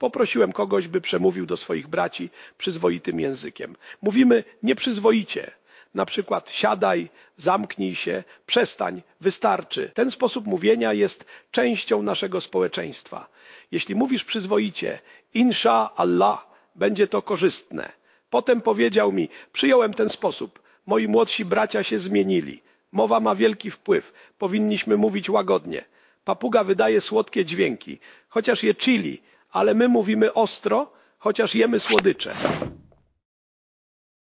Poprosiłem kogoś, by przemówił do swoich braci przyzwoitym językiem. Mówimy nieprzyzwoicie. Na przykład siadaj, zamknij się, przestań, wystarczy. Ten sposób mówienia jest częścią naszego społeczeństwa. Jeśli mówisz przyzwoicie, insza Allah, będzie to korzystne. Potem powiedział mi, przyjąłem ten sposób. Moi młodsi bracia się zmienili. Mowa ma wielki wpływ. Powinniśmy mówić łagodnie. Papuga wydaje słodkie dźwięki, chociaż je chili, ale my mówimy ostro, chociaż jemy słodycze.